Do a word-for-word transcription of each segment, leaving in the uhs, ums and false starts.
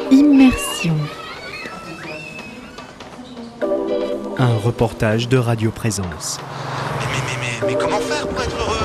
Immersion. Un reportage de Radio Présence. Mais, mais, mais, mais, mais comment faire pour être heureux ?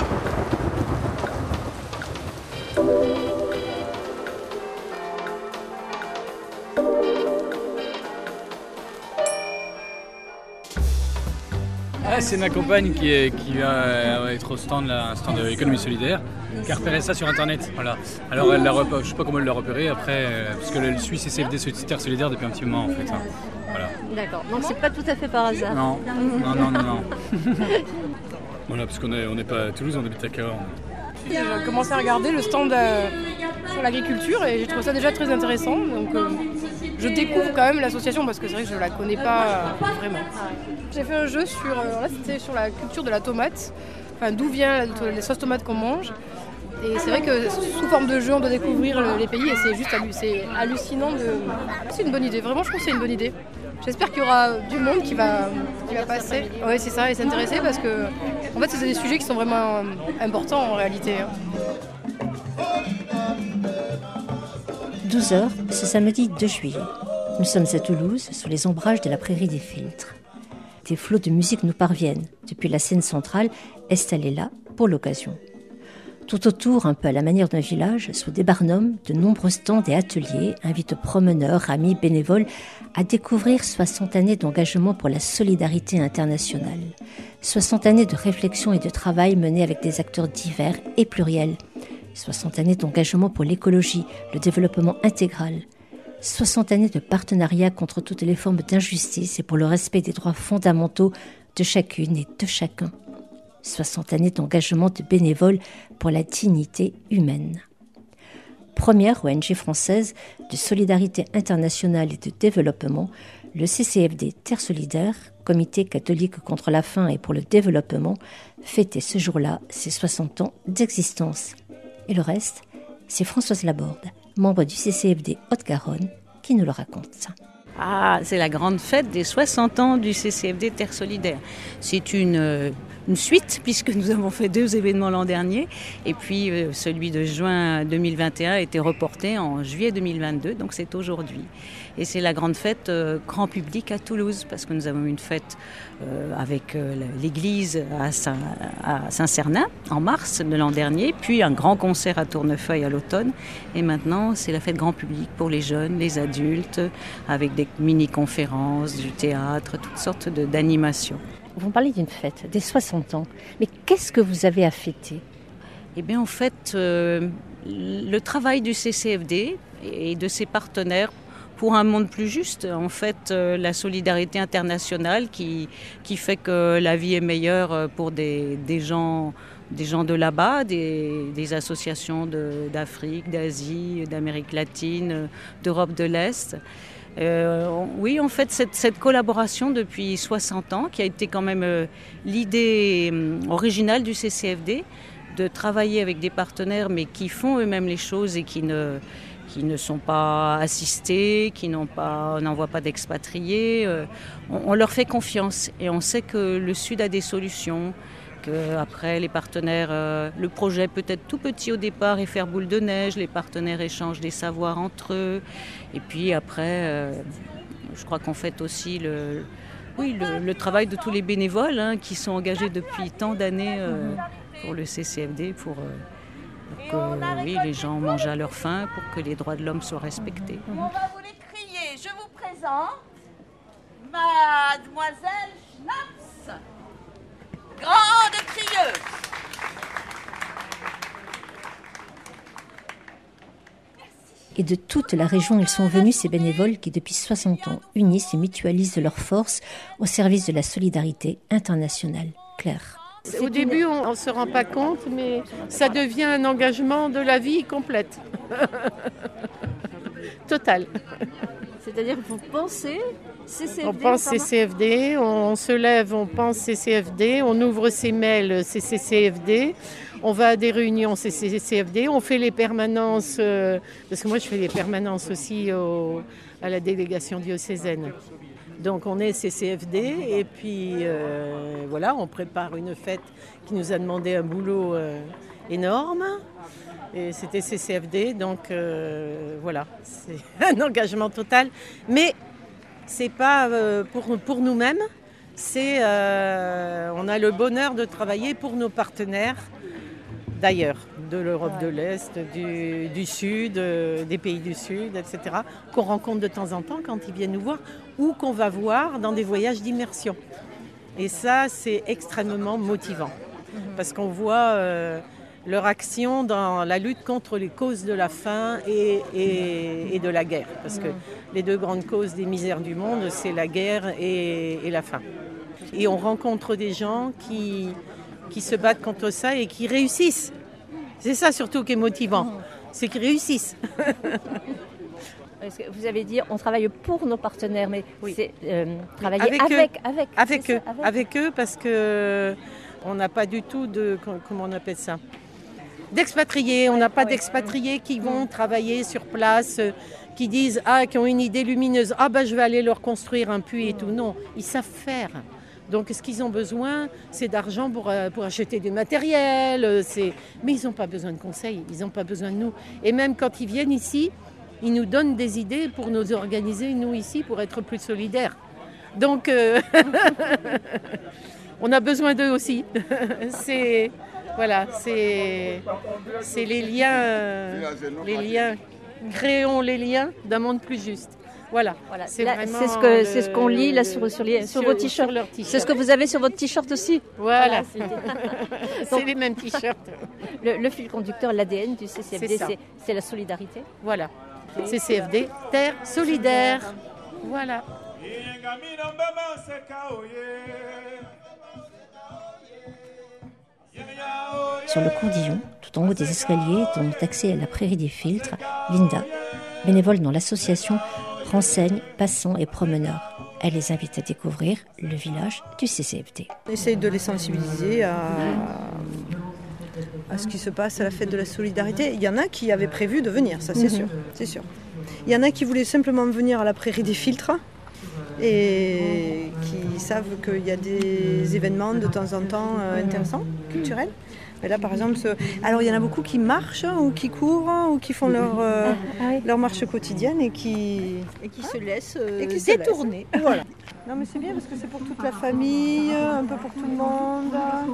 Ah, c'est ma compagne qui, est, qui va être au stand, là, un stand de l'économie solidaire, qui a repéré ça sur internet. Voilà. Alors elle l'a repéré, je ne sais pas comment elle l'a repéré après, euh, parce qu'elle suit C C F D Terre Solidaire depuis un petit moment en fait. Hein. Voilà. D'accord, donc c'est pas tout à fait par hasard. Non, non, non, non. non. Voilà, parce qu'on n'est on pas à Toulouse, on habite à Cahors. J'ai commencé à regarder le stand euh, sur l'agriculture et j'ai trouvé ça déjà très intéressant. Donc euh, je découvre quand même l'association parce que c'est vrai que je ne la connais pas euh, vraiment. J'ai fait un jeu sur, euh, là, c'était sur la culture de la tomate, enfin, d'où vient la, les sauces tomates qu'on mange. Et c'est vrai que sous forme de jeu, on doit découvrir le, les pays et c'est juste c'est hallucinant. De... C'est une bonne idée, vraiment je trouve que c'est une bonne idée. J'espère qu'il y aura du monde qui va, qui va passer. Oui, c'est ça, et s'intéresser parce que en fait, c'est des sujets qui sont vraiment importants en réalité. douze heures, ce samedi deux juillet. Nous sommes à Toulouse, sous les ombrages de la prairie des Filtres. Des flots de musique nous parviennent depuis la scène centrale, installée là pour l'occasion. Tout autour, un peu à la manière d'un village, sous des barnums, de nombreux stands et ateliers invitent promeneurs, amis, bénévoles à découvrir soixante années d'engagement pour la solidarité internationale. soixante années de réflexion et de travail menés avec des acteurs divers et pluriels. soixante années d'engagement pour l'écologie, le développement intégral. soixante années de partenariat contre toutes les formes d'injustice et pour le respect des droits fondamentaux de chacune et de chacun. soixante années d'engagement de bénévoles pour la dignité humaine. Première O N G française de solidarité internationale et de développement, le C C F D Terre Solidaire, Comité catholique contre la faim et pour le développement, fêtait ce jour-là ses soixante ans d'existence. Et le reste, c'est Françoise Laborde, membre du C C F D Haute-Garonne, qui nous le raconte. Ah, c'est la grande fête des soixante ans du C C F D Terre Solidaire. C'est une, euh, une suite, puisque nous avons fait deux événements l'an dernier, et puis euh, celui de juin deux mille vingt et un a été reporté en juillet deux mille vingt-deux, donc c'est aujourd'hui. Et c'est la grande fête euh, grand public à Toulouse, parce que nous avons une fête euh, avec euh, l'église à, Saint, à Saint-Cernin en mars de l'an dernier, puis un grand concert à Tournefeuille à l'automne, et maintenant c'est la fête grand public pour les jeunes, les adultes, avec des mini-conférences, du théâtre, toutes sortes de, d'animations. Vous parlez d'une fête, des soixante ans, mais qu'est-ce que vous avez à fêter ? Eh bien en fait, euh, le travail du C C F D et de ses partenaires pour un monde plus juste, en fait, euh, la solidarité internationale qui, qui fait que la vie est meilleure pour des, des, gens, des gens de là-bas, des, des associations de, d'Afrique, d'Asie, d'Amérique latine, d'Europe de l'Est. Euh, oui, en fait, cette, cette collaboration depuis soixante ans, qui a été quand même euh, l'idée euh, originale du C C F D, de travailler avec des partenaires, mais qui font eux-mêmes les choses et qui ne... qui ne sont pas assistés, qui n'ont pas, n'envoient pas d'expatriés. Euh, on, on leur fait confiance et on sait que le Sud a des solutions, qu'après les partenaires, euh, le projet peut être tout petit au départ et faire boule de neige, les partenaires échangent des savoirs entre eux. Et puis après, euh, je crois qu'on fait aussi le, oui, le, le travail de tous les bénévoles hein, qui sont engagés depuis tant d'années euh, pour le C C F D, pour... Euh, Pour que oui, les gens mangent à leur faim, pour que les droits de l'homme soient respectés. On va vous les crier. Je vous présente Mademoiselle Schnaps, grande crieuse. Et de toute la région, ils sont venus, ces bénévoles qui, depuis soixante ans, unissent et mutualisent leurs forces au service de la solidarité internationale. Claire. Au début, on ne se rend pas compte, mais ça devient un engagement de la vie complète. Total. C'est-à-dire que vous pensez C C F D ? On pense C C F D, on se lève, on pense C C F D, on ouvre ses mails C C C F D, on va à des réunions C C C F D, on fait les permanences, euh, parce que moi je fais les permanences aussi au, à la délégation diocésaine. Donc on est C C F D et puis euh, voilà, on prépare une fête qui nous a demandé un boulot euh, énorme. Et c'était C C F D, donc euh, voilà, c'est un engagement total. Mais c'est pas euh, pour, pour nous-mêmes, c'est, euh, on a le bonheur de travailler pour nos partenaires d'ailleurs, de l'Europe de l'Est, du, du Sud, euh, des pays du Sud, et cetera, qu'on rencontre de temps en temps quand ils viennent nous voir ou qu'on va voir dans des voyages d'immersion. Et ça, c'est extrêmement motivant parce qu'on voit euh, leur action dans la lutte contre les causes de la faim et, et, et de la guerre. Parce que les deux grandes causes des misères du monde, c'est la guerre et, et la faim. Et on rencontre des gens qui, qui se battent contre ça et qui réussissent. C'est ça surtout qui est motivant, c'est qu'ils réussissent. Vous avez dit on travaille pour nos partenaires, mais oui. c'est euh, travailler avec avec, avec, avec, avec eux, ça, avec. avec eux parce que on n'a pas du tout de, comment on appelle ça, d'expatriés. On n'a pas oui. d'expatriés qui vont travailler sur place, qui disent ah qui ont une idée lumineuse, ah ben je vais aller leur construire un puits et tout. Non, ils savent faire. Donc ce qu'ils ont besoin, c'est d'argent pour, pour acheter du matériel. C'est... Mais ils n'ont pas besoin de conseils, ils n'ont pas besoin de nous. Et même quand ils viennent ici, ils nous donnent des idées pour nous organiser, nous ici, pour être plus solidaires. Donc euh... on a besoin d'eux aussi. c'est, voilà, c'est, c'est les liens, les liens. Créons les liens d'un monde plus juste. Voilà, voilà. C'est, là, vraiment c'est, ce que, le... c'est ce qu'on lit là sur, sur, les, sur, sur vos t-shirts. Sur t-shirt. C'est ce que vous avez sur votre t-shirt aussi. Voilà, voilà c'est, c'est les mêmes t-shirts. Le, le fil conducteur, l'A D N du C C F D, c'est, c'est, c'est la solidarité. Voilà, C C F D, terre solidaire. Voilà. Sur le Courdillon, tout en haut des escaliers donnant accès à la prairie des filtres, Linda, bénévole dans l'association, renseigne passants et promeneurs. Elle les invite à découvrir le village du C C F D. On essaye de les sensibiliser à, à ce qui se passe à la fête de la solidarité. Il y en a qui avaient prévu de venir, ça c'est mm-hmm. sûr, c'est sûr. Il y en a qui voulaient simplement venir à la prairie des filtres et qui savent qu'il y a des événements de temps en temps euh, intéressants, culturels. Mais là, par exemple, ce... alors il y en a beaucoup qui marchent ou qui courent ou qui font leur, euh, ah, oui. leur marche quotidienne et qui, et qui ah. se laissent euh, et qui détourner. Se laissent. Voilà. Non, mais c'est bien parce que c'est pour toute la famille, un peu pour tout le monde.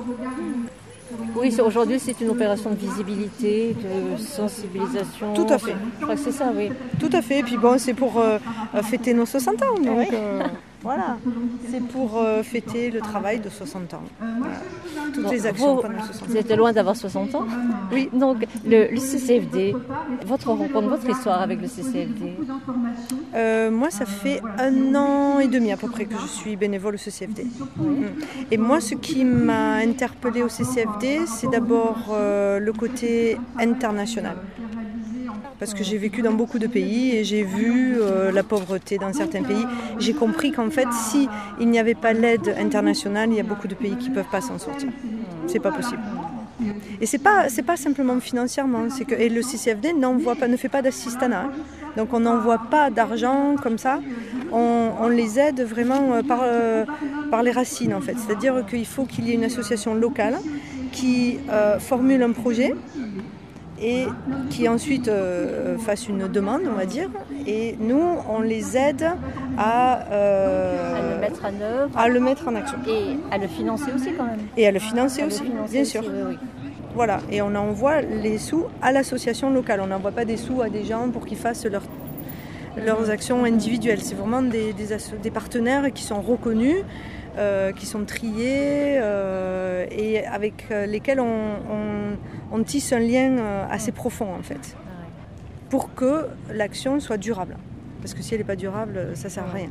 Oui, aujourd'hui, c'est une opération de visibilité, de sensibilisation. Tout à fait. Je crois que c'est ça, oui. Tout à fait. Et puis bon, c'est pour euh, fêter nos soixante ans. Donc, oui. euh, voilà. C'est pour euh, fêter le travail de soixante ans. Voilà. Toutes bon, les actions vous, pendant soixante ans. Vous êtes loin d'avoir soixante ans. Oui. Donc, le, le C C F D, votre rencontre, votre histoire avec le C C F D euh, Moi, ça fait un an et demi à peu près que je suis bénévole au C C F D. Oui. Et moi, ce qui m'a interpellée au C C F D, c'est d'abord euh, le côté international. Parce que j'ai vécu dans beaucoup de pays et j'ai vu euh, la pauvreté dans certains pays. J'ai compris qu'en fait, si il n'y avait pas l'aide internationale, il y a beaucoup de pays qui ne peuvent pas s'en sortir. C'est pas possible. Et c'est pas, c'est pas simplement financièrement. C'est que, et le C C F D n'envoie pas, ne fait pas d'assistanat. Donc on n'envoie pas d'argent comme ça. On, on les aide vraiment par, euh, par les racines en fait. C'est-à-dire qu'il faut qu'il y ait une association locale qui euh, formule un projet et qui ensuite euh, fasse une demande, on va dire. Et nous, on les aide à, euh, à le mettre en œuvre, à le mettre en action. Et à le financer aussi quand même. Et à le financer à aussi, le financer bien aussi, sûr. Oui, oui. Voilà, et on envoie les sous à l'association locale. On n'envoie pas des sous à des gens pour qu'ils fassent leur, leurs actions individuelles. C'est vraiment des, des, asso- des partenaires qui sont reconnus, euh, qui sont triés euh, et avec lesquels on, on, on tisse un lien assez profond en fait, pour que l'action soit durable. Parce que si elle n'est pas durable, ça ne sert à rien.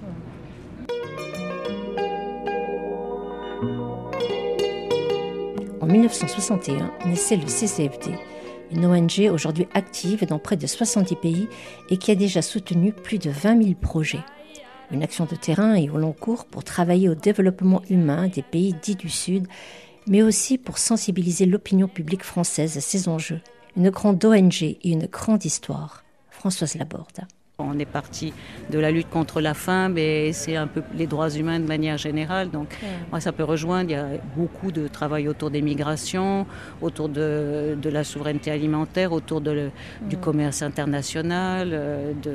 En dix-neuf cent soixante et un, naissait le C C F D, une O N G aujourd'hui active dans près de soixante-dix pays et qui a déjà soutenu plus de vingt mille projets. Une action de terrain et au long cours pour travailler au développement humain des pays dits du Sud, mais aussi pour sensibiliser l'opinion publique française à ces enjeux. Une grande O N G et une grande histoire. Françoise Laborde. On est parti de la lutte contre la faim, mais c'est un peu les droits humains de manière générale. Donc, ouais. moi, ça peut rejoindre. Il y a beaucoup de travail autour des migrations, autour de, de la souveraineté alimentaire, autour de le, mmh. du commerce international, de,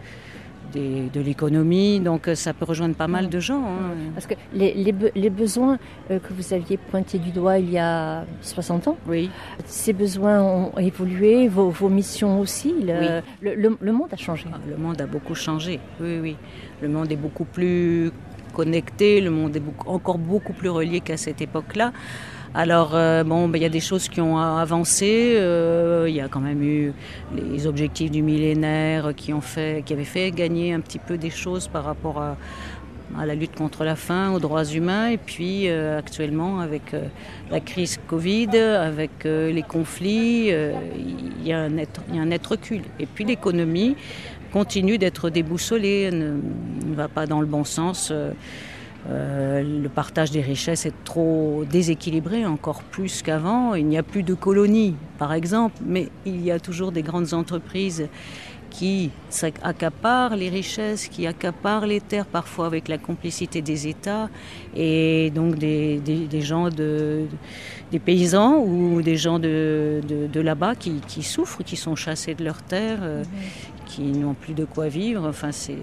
des, de l'économie. Donc, ça peut rejoindre pas mal de gens. Hein. Parce que les, les, be- les besoins euh, que vous aviez pointés du doigt il y a soixante ans, oui. ces besoins ont évolué, vos, vos missions aussi. Le, oui. le, le, le monde a changé. Ah, le monde a beaucoup changé, oui, oui. Le monde est beaucoup plus connecté, le monde est beaucoup, encore beaucoup plus relié qu'à cette époque-là. Alors, euh, bon, ben, y a des choses qui ont avancé. Euh, il y a quand même eu les objectifs du millénaire qui, ont fait, qui avaient fait gagner un petit peu des choses par rapport à, à la lutte contre la faim, aux droits humains. Et puis, euh, actuellement, avec euh, la crise Covid, avec euh, les conflits, il euh, y, y a un net recul. Et puis, l'économie continue d'être déboussolée, ne, ne va pas dans le bon sens. Euh, Euh, le partage des richesses est trop déséquilibré, encore plus qu'avant. Il n'y a plus de colonies, par exemple, mais il y a toujours des grandes entreprises qui accaparent les richesses, qui accaparent les terres, parfois avec la complicité des États, et donc des, des, des gens, de, des paysans ou des gens de, de, de là-bas qui, qui souffrent, qui sont chassés de leurs terres, euh, qui n'ont plus de quoi vivre. Enfin, c'est...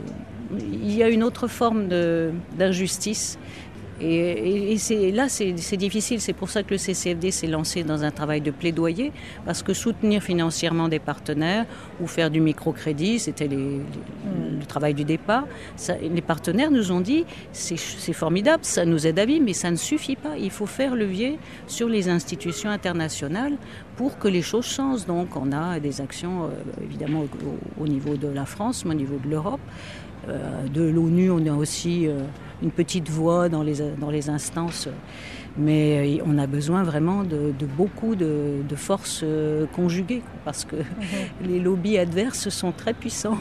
Il y a une autre forme de, d'injustice. Et, et, et c'est, là, c'est, c'est difficile. C'est pour ça que le C C F D s'est lancé dans un travail de plaidoyer, parce que soutenir financièrement des partenaires ou faire du microcrédit, c'était les, les, le travail du départ. Ça, les partenaires nous ont dit, c'est, c'est formidable, ça nous aide à vivre, mais ça ne suffit pas. Il faut faire levier sur les institutions internationales pour que les choses changent. Donc, on a des actions, euh, évidemment, au, au niveau de la France, mais au niveau de l'Europe. Euh, de l'ONU, on a aussi euh, une petite voix dans les, dans les instances, mais euh, on a besoin vraiment de, de beaucoup de, de forces euh, conjuguées, parce que mm-hmm. les lobbies adverses sont très puissants.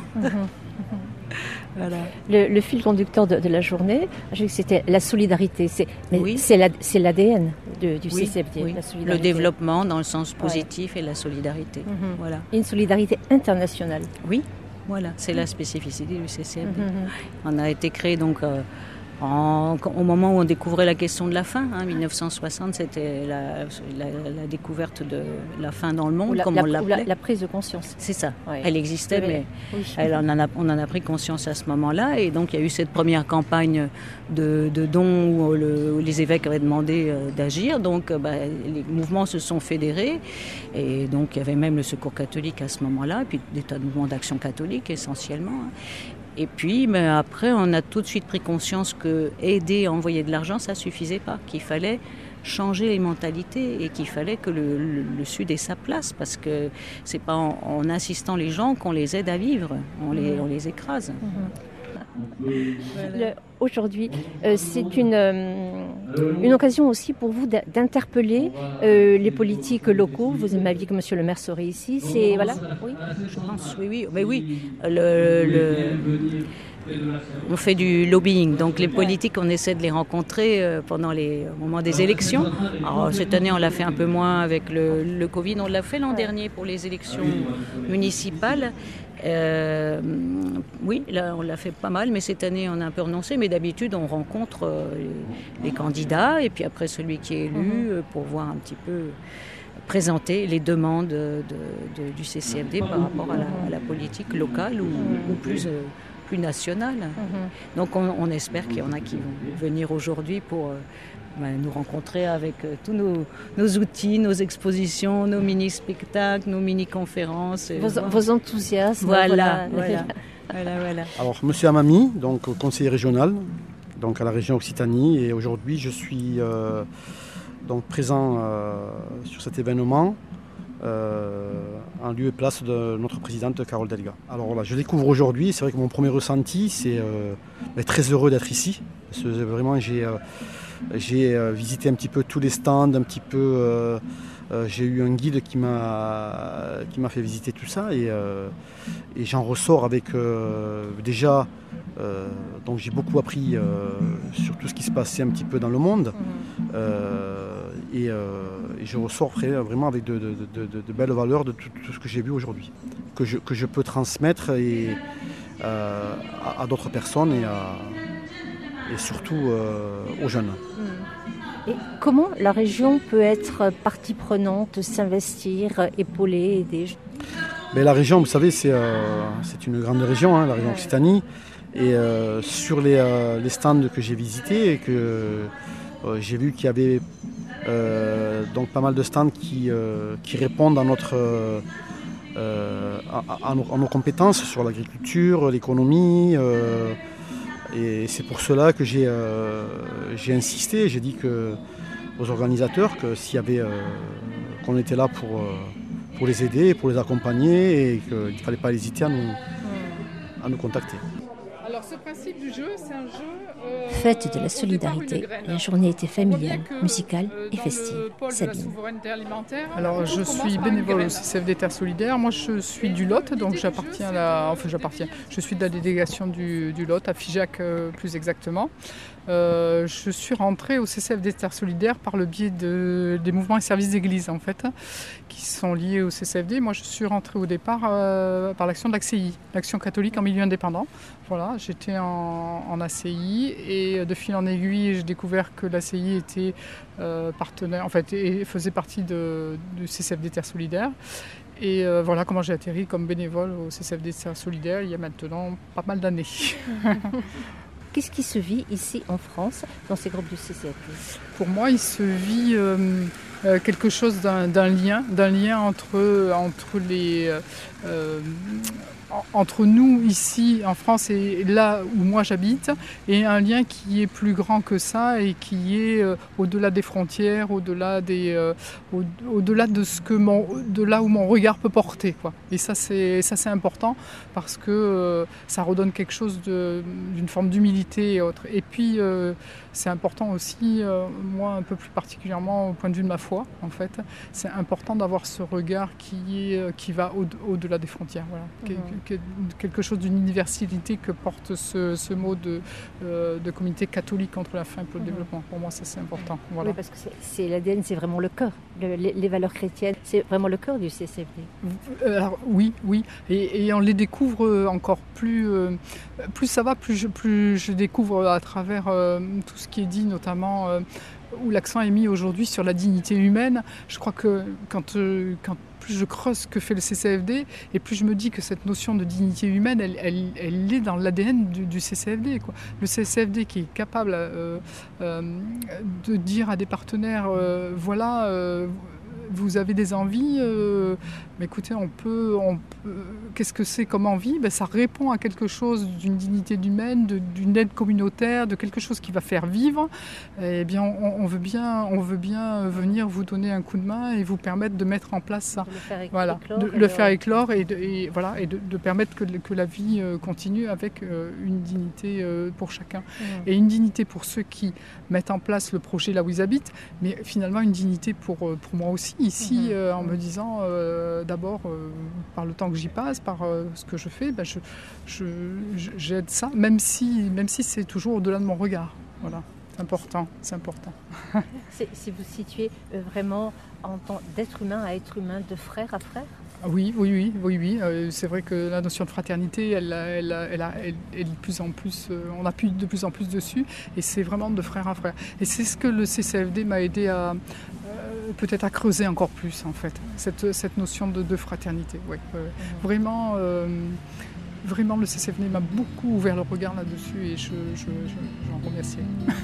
Mm-hmm. Voilà. Le, le fil conducteur de, de la journée, c'était la solidarité. C'est, mais oui. c'est, la, c'est l'A D N de, du oui, C C F D. Oui. La solidarité. Le développement dans le sens positif ouais. et la solidarité. Mm-hmm. Voilà. Et une solidarité internationale. Oui. Voilà, c'est la spécificité du C C F D. Mmh. On a été créé donc euh, en, au moment où on découvrait la question de la faim. Hein, dix-neuf cent soixante, c'était la, la, la découverte de la faim dans le monde, la, comme la, on l'appelait. La, la prise de conscience. C'est ça. Ouais. Elle existait, mais oui. elle, on, en a, on en a pris conscience à ce moment-là. Et donc, il y a eu cette première campagne de, de dons où, le, où les évêques avaient demandé euh, d'agir. Donc, euh, bah, les mouvements se sont fédérés. Et donc, il y avait même le Secours catholique à ce moment-là, et puis des tas de mouvements d'action catholique essentiellement. Et puis, mais après, on a tout de suite pris conscience que aider à envoyer de l'argent, ça ne suffisait pas, qu'il fallait changer les mentalités et qu'il fallait que le, le, le Sud ait sa place, parce que ce n'est pas en, en insistant les gens qu'on les aide à vivre, on les, on les écrase. Mmh. Le, aujourd'hui, euh, c'est une, euh, une occasion aussi pour vous d'interpeller euh, les politiques locaux. Vous m'aviez dit que monsieur le maire serait ici. C'est, voilà. Oui, je pense, oui, oui. Mais oui, le, le, on fait du lobbying. Donc les politiques, on essaie de les rencontrer euh, pendant les au moment des élections. Alors, cette année, on l'a fait un peu moins avec le, le Covid. On l'a fait l'an dernier pour les élections municipales. Euh, oui, là on l'a fait pas mal, mais cette année on a un peu renoncé. Mais d'habitude on rencontre euh, les, les candidats et puis après celui qui est élu euh, pour voir un petit peu présenter les demandes de, de, du C C F D par rapport à la, à la politique locale ou, ou plus, euh, plus nationale. Donc on, on espère qu'il y en a qui vont venir aujourd'hui pour euh, nous rencontrer avec euh, tous nos, nos outils, nos expositions, nos mini-spectacles, nos mini-conférences. Vos, voilà. vos enthousiasmes. Voilà, voilà. voilà, voilà. Alors, monsieur Amami, donc conseiller régional, donc à la région Occitanie, et aujourd'hui je suis euh, donc présent euh, sur cet événement euh, en lieu et place de notre présidente Carole Delga. Alors voilà, je découvre aujourd'hui, c'est vrai que mon premier ressenti, c'est euh, être très heureux d'être ici. Parce que vraiment, j'ai euh, J'ai euh, visité un petit peu tous les stands, un petit peu. Euh, euh, j'ai eu un guide qui m'a qui m'a fait visiter tout ça et, euh, et j'en ressors avec euh, déjà. Euh, donc j'ai beaucoup appris euh, sur tout ce qui se passait un petit peu dans le monde euh, et, euh, et je ressors vraiment avec de, de, de, de, de belles valeurs de tout, tout ce que j'ai vu aujourd'hui, que je, que je peux transmettre et euh, à, à d'autres personnes et, à, et surtout euh, aux jeunes. Et comment la région peut être partie prenante, s'investir, épauler, aider? Mais la région, vous savez, c'est, euh, c'est une grande région, hein, la région Occitanie. Et euh, sur les, euh, les stands que j'ai visités, et que euh, j'ai vu qu'il y avait euh, donc pas mal de stands qui, euh, qui répondent à, notre, euh, à, à, nos, à nos compétences sur l'agriculture, l'économie. Euh, et c'est pour cela que j'ai, euh, j'ai insisté, j'ai dit que, aux organisateurs que s'il y avait, euh, qu'on était là pour, euh, pour les aider, pour les accompagner, et qu'il ne fallait pas hésiter à nous, à nous contacter. Alors ce principe du jeu, c'est un jeu... Euh, Fête de la solidarité, la journée était familiale, musicale et festive. Sabine. Alors je suis bénévole au C C F D Terre Solidaire. Moi je suis du Lot, donc j'appartiens à la... Enfin j'appartiens. Je suis de la délégation du, du Lot, à Figeac euh, plus exactement. Euh, je suis rentrée au C C F D Terre Solidaire par le biais de, des mouvements et services d'église en fait, qui sont liés au C C F D. Moi je suis rentrée au départ euh, par l'action de l'A C I, l'Action catholique en milieu indépendant. Voilà, j'étais en, en A C I et de fil en aiguille j'ai découvert que l'A C I était euh, partenaire, en fait, et faisait partie de, du C C F D Terre Solidaire. Et euh, voilà comment j'ai atterri comme bénévole au C C F D Terre Solidaire il y a maintenant pas mal d'années. Qu'est-ce qui se vit ici en France dans ces groupes du C C F D? Pour moi, il se vit euh, euh, quelque chose d'un, d'un lien, d'un lien entre, entre les... Euh, entre nous ici en France et là où moi j'habite, et un lien qui est plus grand que ça et qui est euh, au-delà des frontières, au-delà des, euh, au, au-delà de ce que mon, de là où mon regard peut porter, quoi. Et ça c'est ça c'est important parce que euh, ça redonne quelque chose de, d'une forme d'humilité et autre. Et puis euh, c'est important aussi, euh, moi un peu plus particulièrement au point de vue de ma foi en fait, c'est important d'avoir ce regard qui est qui va au, au-delà des frontières, voilà. Mmh. Quelque chose d'une universalité que porte ce, ce mot de, euh, de communauté catholique contre la faim pour le mmh. développement. Pour moi, ça c'est important. Voilà. Oui, parce que c'est, c'est l'A D N, c'est vraiment le cœur. Le, les, les valeurs chrétiennes, c'est vraiment le cœur du C C F D. Alors, oui, oui. Et, et on les découvre encore plus. Euh, plus ça va, plus je, plus je découvre à travers euh, tout ce qui est dit, notamment euh, où l'accent est mis aujourd'hui sur la dignité humaine. Je crois que quand, euh, quand plus je creuse ce que fait le C C F D, et plus je me dis que cette notion de dignité humaine, elle, elle, elle est dans l'A D N du, du C C F D, quoi. Le C C F D qui est capable euh, euh, de dire à des partenaires, euh, voilà, euh, vous avez des envies, euh, mais écoutez, on peut, on peut, qu'est-ce que c'est comme envie? Ben, ça répond à quelque chose d'une dignité humaine, de, d'une aide communautaire, de quelque chose qui va faire vivre. Eh bien, on, on, veut bien, on veut bien venir vous donner un coup de main et vous permettre de mettre en place ça. De le faire éclore, voilà, de le de... faire éclore et, de, et, voilà, et de, de permettre que, que la vie continue avec une dignité pour chacun. Mmh. Et une dignité pour ceux qui mettent en place le projet là où ils habitent, mais finalement une dignité pour, pour moi aussi, ici, mmh. euh, en me disant... Euh, d'abord, euh, par le temps que j'y passe, par euh, ce que je fais, ben je, je, je, j'aide ça, même si, même si c'est toujours au-delà de mon regard. Voilà, c'est important, c'est important. c'est, si vous situez vraiment en tant d'être humain à être humain, de frère à frère? Oui, oui, oui, oui, oui. Euh, c'est vrai que la notion de fraternité, elle, elle, elle, elle, elle est de plus en plus, euh, on appuie de plus en plus dessus, et c'est vraiment de frère à frère. Et c'est ce que le C C F D m'a aidé à euh, peut-être à creuser encore plus, en fait, cette, cette notion de, de fraternité. Ouais, euh, mmh. Vraiment, euh, vraiment, le C C F D m'a beaucoup ouvert le regard là-dessus, et je, je, je, j'en remercie.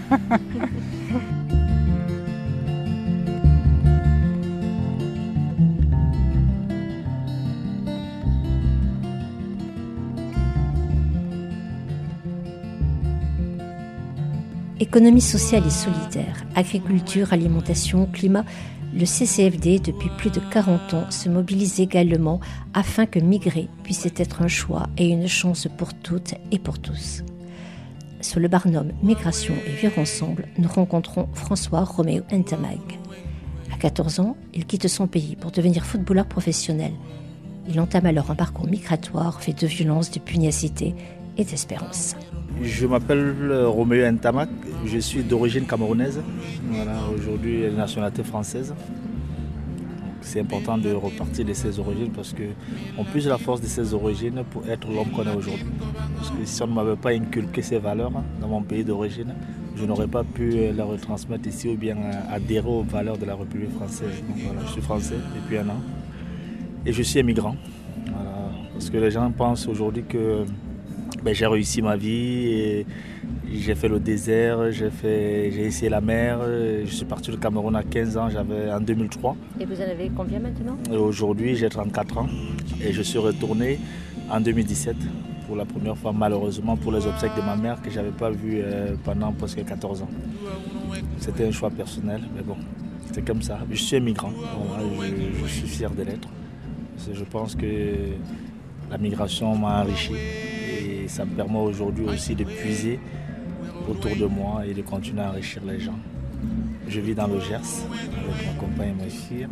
Économie sociale et solidaire, agriculture, alimentation, climat, le C C F D, depuis plus de quarante ans, se mobilise également afin que migrer puisse être un choix et une chance pour toutes et pour tous. Sur le barnum Migration et Vivre ensemble, nous rencontrons François Roméo Ntamag. À quatorze ans, il quitte son pays pour devenir footballeur professionnel. Il entame alors un parcours migratoire fait de violence, de pugnacité et d'espérance. Je m'appelle Roméo Ntamag, je suis d'origine camerounaise, voilà, aujourd'hui de nationalité française. c'est important de repartir de ses origines parce qu'on puise la force de ses origines pour être l'homme qu'on est aujourd'hui. Parce que si on ne m'avait pas inculqué ces valeurs dans mon pays d'origine, je n'aurais pas pu les retransmettre ici ou bien adhérer aux valeurs de la République française. Donc voilà, je suis français depuis un an et je suis émigrant. Voilà, parce que les gens pensent aujourd'hui que ben, j'ai réussi ma vie et j'ai fait le désert, j'ai, fait, j'ai essayé la mer. Je suis parti du Cameroun à quinze ans, j'avais en deux mille trois. Et vous en avez combien maintenant? Et aujourd'hui, j'ai trente-quatre ans et je suis retourné en deux mille dix-sept pour la première fois, malheureusement, pour les obsèques de ma mère que je n'avais pas vues pendant presque quatorze ans. C'était un choix personnel, mais bon, c'est comme ça. Je suis émigrant, voilà, je, je suis fier de l'être. Je pense que la migration m'a enrichi et ça me permet aujourd'hui aussi de puiser autour de moi et de continuer à enrichir les gens. Je vis dans le Gers avec ma compagne et ma fille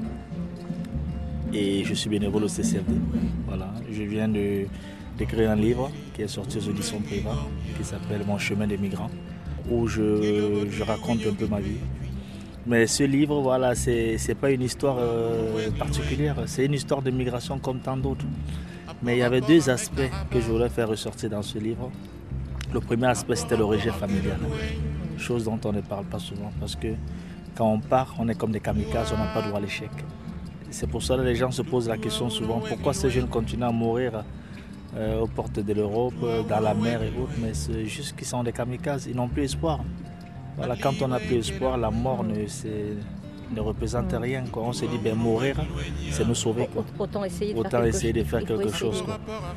et je suis bénévole au C C F D. Voilà. Je viens de, d'écrire un livre qui est sorti aux éditions Priva qui s'appelle Mon chemin des migrants où je, je raconte un peu ma vie. Mais ce livre, voilà, c'est, c'est pas une histoire euh, particulière, c'est une histoire de migration comme tant d'autres. Mais il y avait deux aspects que je voulais faire ressortir dans ce livre. Le premier aspect, c'était le rejet familial, chose dont on ne parle pas souvent, parce que quand on part, on est comme des kamikazes, on n'a pas droit à l'échec. C'est pour ça que les gens se posent la question souvent, pourquoi ces jeunes continuent à mourir euh, aux portes de l'Europe, dans la mer et autres, mais c'est juste qu'ils sont des kamikazes, ils n'ont plus espoir. Voilà, quand on n'a plus espoir, la mort ne, ne représente rien. Quoi. On se dit, ben, mourir, c'est nous sauver. Quoi. Autant essayer de Autant faire essayer quelque, de faire quelque chose. Quoi.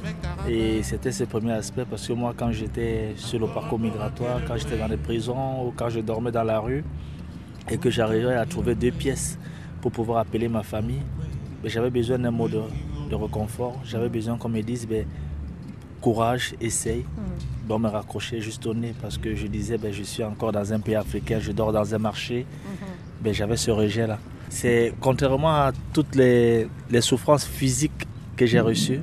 Et c'était ce premier aspect parce que moi, quand j'étais sur le parcours migratoire, quand j'étais dans les prisons ou quand je dormais dans la rue et que j'arrivais à trouver deux pièces pour pouvoir appeler ma famille, ben, j'avais besoin d'un mot de, de réconfort. J'avais besoin qu'on me dise, ben, courage, essaye. Mm. Donc me raccrocher juste au nez parce que je disais ben, je suis encore dans un pays africain, je dors dans un marché, mm-hmm. ben, j'avais ce rejet là. C'est contrairement à toutes les, les souffrances physiques que j'ai reçues,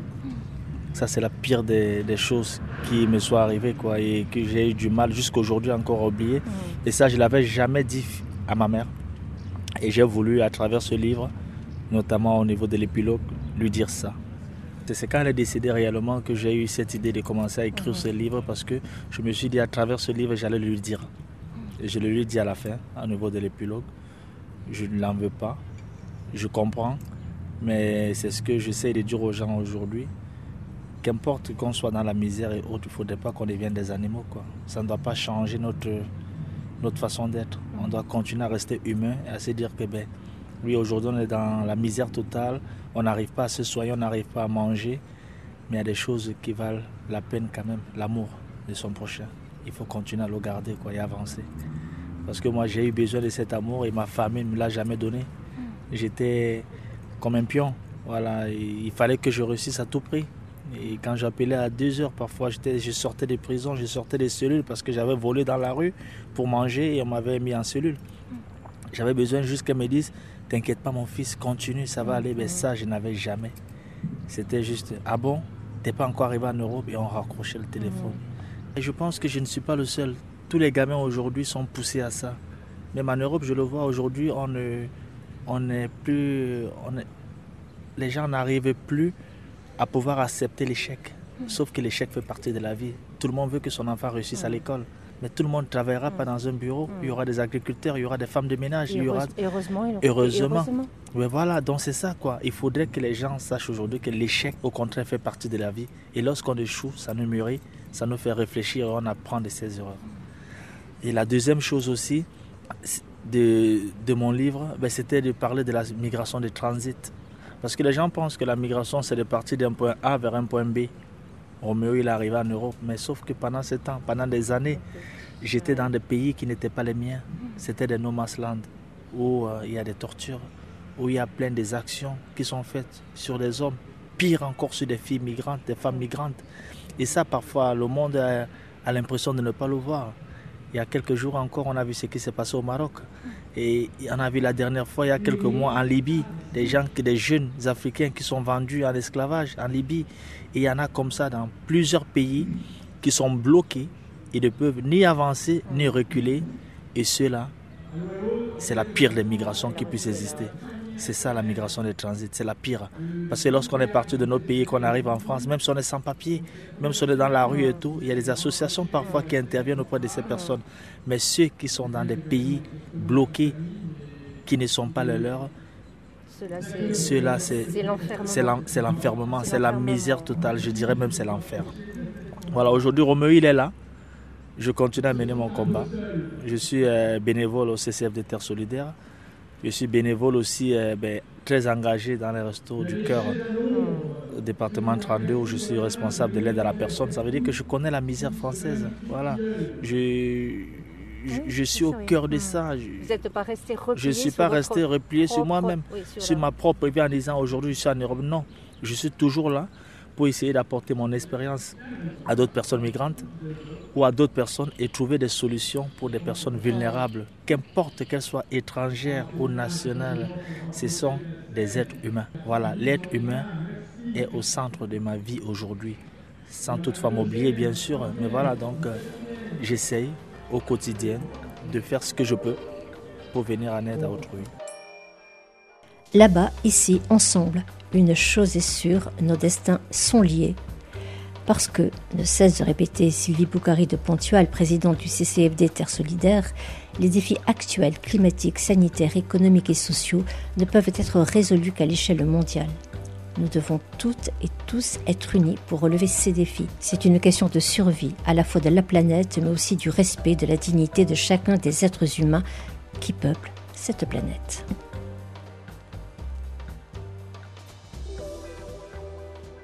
ça c'est la pire des, des choses qui me sont arrivées quoi, et que j'ai eu du mal jusqu'aujourd'hui encore à oublier. Mm. Et ça je ne l'avais jamais dit à ma mère et j'ai voulu à travers ce livre, notamment au niveau de l'épilogue, lui dire ça. C'est quand elle est décédée réellement que j'ai eu cette idée de commencer à écrire mmh. ce livre parce que je me suis dit à travers ce livre, j'allais lui dire. Et je le lui dis à la fin, au niveau de l'épilogue. Je ne l'en veux pas, je comprends, mais c'est ce que j'essaie de dire aux gens aujourd'hui. Qu'importe qu'on soit dans la misère et autres, il ne faudrait pas qu'on devienne des animaux. Quoi. Ça ne doit pas changer notre, notre façon d'être. On doit continuer à rester humain et à se dire que ben, oui, aujourd'hui on est dans la misère totale. On n'arrive pas à se soigner, on n'arrive pas à manger, mais il y a des choses qui valent la peine quand même, l'amour de son prochain. Il faut continuer à le garder quoi, et avancer. Parce que moi j'ai eu besoin de cet amour et ma famille ne me l'a jamais donné. J'étais comme un pion, voilà, il fallait que je réussisse à tout prix. Et quand j'appelais à deux heures, parfois j'étais, je sortais des prisons, je sortais des cellules parce que j'avais volé dans la rue pour manger et on m'avait mis en cellule. J'avais besoin juste qu'elle me dise, t'inquiète pas mon fils, continue, ça va aller. Mais ça, je n'avais jamais. C'était juste, ah bon, t'es pas encore arrivé en Europe et on raccrochait le téléphone. Et je pense que je ne suis pas le seul. Tous les gamins aujourd'hui sont poussés à ça. Même en Europe, je le vois aujourd'hui, on ne, on n'est plus, on est, les gens n'arrivent plus à pouvoir accepter l'échec. Sauf que l'échec fait partie de la vie. Tout le monde veut que son enfant réussisse à l'école. Mais tout le monde ne travaillera pas dans un bureau. Il y aura des agriculteurs, il y aura des femmes de ménage. Et il y aura... Heureusement. Il heureusement. heureusement. Mais voilà, donc c'est ça quoi. Il faudrait que les gens sachent aujourd'hui que l'échec, au contraire, fait partie de la vie. Et lorsqu'on échoue, ça nous mûrit, ça nous fait réfléchir et on apprend de ses erreurs. Et la deuxième chose aussi de, de mon livre, ben, c'était de parler de la migration de transit. Parce que les gens pensent que la migration, c'est de partir d'un point A vers un point B. Roméo, il est arrivé en Europe, mais sauf que pendant ce temps, pendant des années, j'étais dans des pays qui n'étaient pas les miens. C'était des no-man's land, où euh, il y a des tortures, où il y a plein des actions qui sont faites sur des hommes, pire encore sur des filles migrantes, des femmes migrantes. Et ça, parfois, le monde a, a l'impression de ne pas le voir. Il y a quelques jours encore, on a vu ce qui s'est passé au Maroc. Et on a vu la dernière fois, il y a quelques mois, en Libye, des gens, des jeunes Africains qui sont vendus en esclavage en Libye. Et il y en a comme ça dans plusieurs pays qui sont bloqués et ne peuvent ni avancer ni reculer. Et ceux-là, c'est la pire des migrations qui puisse exister. C'est ça la migration des transits, c'est la pire. Parce que lorsqu'on est parti de notre pays, qu'on arrive en France, même si on est sans papier, même si on est dans la rue et tout, il y a des associations parfois qui interviennent auprès de ces personnes. Mais ceux qui sont dans des pays bloqués, qui ne sont pas les leurs, ceux-là, c'est, c'est l'enfermement, c'est, l'enfermement, c'est la misère totale, je dirais même c'est l'enfer. Voilà, aujourd'hui Roméo il est là, je continue à mener mon combat. Je suis euh, bénévole au C C F D Terre Solidaire. Je suis bénévole aussi euh, ben, très engagé dans les restos du cœur au département trente-deux où je suis responsable de l'aide à la personne. Ça veut dire que je connais la misère française. Voilà. Je, je, je suis au cœur de ça. Vous n'êtes pas resté replié Je ne suis pas resté replié sur moi-même, oui, sur, sur la... ma propre vie en disant aujourd'hui je suis en Europe. Non, je suis toujours là pour essayer d'apporter mon expérience à d'autres personnes migrantes ou à d'autres personnes et trouver des solutions pour des personnes vulnérables, qu'importe qu'elles soient étrangères ou nationales, ce sont des êtres humains. Voilà, l'être humain est au centre de ma vie aujourd'hui, sans toutefois m'oublier bien sûr, mais voilà, donc euh, j'essaye au quotidien de faire ce que je peux pour venir en aide à autrui. Là-bas, ici, ensemble, une chose est sûre, nos destins sont liés. Parce que, ne cesse de répéter Sylvie Boukhari de Pontual, présidente du C C F D Terre Solidaire, les défis actuels, climatiques, sanitaires, économiques et sociaux ne peuvent être résolus qu'à l'échelle mondiale. Nous devons toutes et tous être unis pour relever ces défis. C'est une question de survie, à la fois de la planète, mais aussi du respect de la dignité de chacun des êtres humains qui peuplent cette planète.